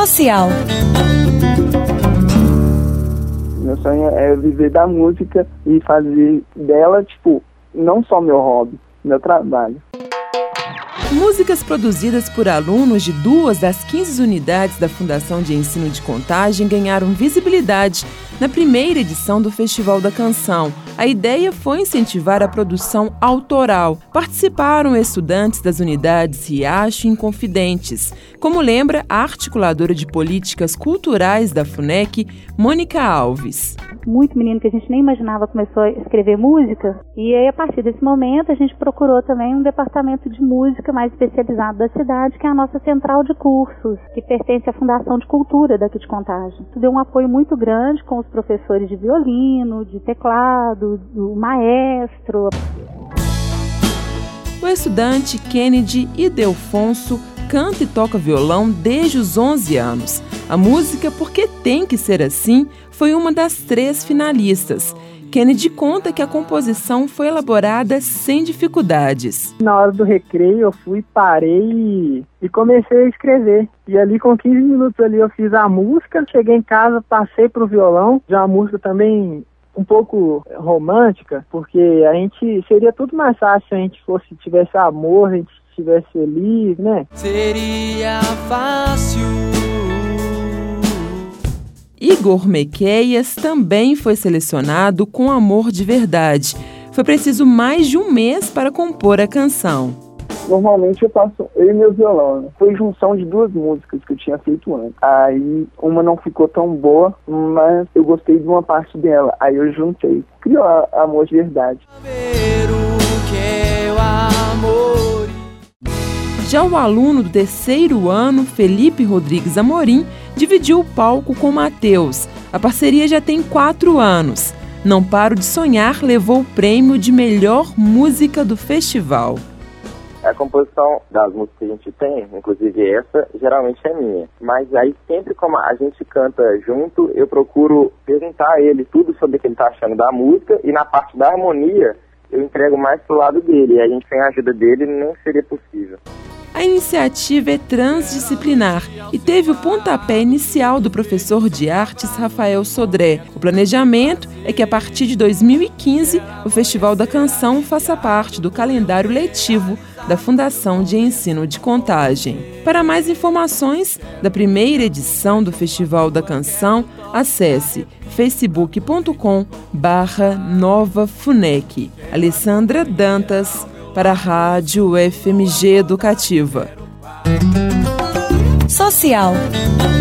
Social. Meu sonho é viver da música e fazer dela, não só meu hobby, meu trabalho. Músicas produzidas por alunos de 2 das 15 unidades da Fundação de Ensino de Contagem ganharam visibilidade na primeira edição do Festival da Canção. A ideia foi incentivar a produção autoral. Participaram estudantes das unidades Riacho e Inconfidentes, como lembra a articuladora de políticas culturais da FUNEC, Mônica Alves. Muito menino que a gente nem imaginava começou a escrever música, e aí a partir desse momento a gente procurou também um departamento de música mais especializado da cidade, que é a nossa central de cursos, que pertence à Fundação de Cultura daqui de Contagem. Isso deu um apoio muito grande com os professores de violino, de teclado, do maestro. O estudante Kennedy Ildefonso canta e toca violão desde os 11 anos. A música Porque Tem Que Ser Assim foi uma das 3 finalistas. Kennedy conta que a composição foi elaborada sem dificuldades. Na hora do recreio eu parei e comecei a escrever. E ali com 15 minutos ali eu fiz a música, cheguei em casa, passei pro violão, já uma música também um pouco romântica, porque a gente seria tudo mais fácil se a gente tivesse amor, a gente estivesse feliz, né? Seria fácil. Igor Mequeias também foi selecionado com Amor de Verdade. Foi preciso mais de um mês para compor a canção. Normalmente eu faço eu e meu violão, né? Foi junção de 2 músicas que eu tinha feito antes. Aí uma não ficou tão boa, mas eu gostei de uma parte dela. Aí eu juntei. Criou Amor de Verdade. Já o aluno do 3º ano, Felipe Rodrigues Amorim, dividiu o palco com Matheus. A parceria já tem 4 anos. Não Paro de Sonhar levou o prêmio de melhor música do festival. A composição das músicas que a gente tem, inclusive essa, geralmente é minha. Mas aí sempre como a gente canta junto, eu procuro perguntar a ele tudo sobre o que ele está achando da música, e na parte da harmonia eu entrego mais pro lado dele. E a gente, sem a ajuda dele, não seria possível. A iniciativa é transdisciplinar e teve o pontapé inicial do professor de artes Rafael Sodré. O planejamento é que a partir de 2015 o Festival da Canção faça parte do calendário letivo da Fundação de Ensino de Contagem. Para mais informações da primeira edição do Festival da Canção, acesse facebook.com/NovaFunec. Alessandra Dantas, para a Rádio FMG Educativa. Social.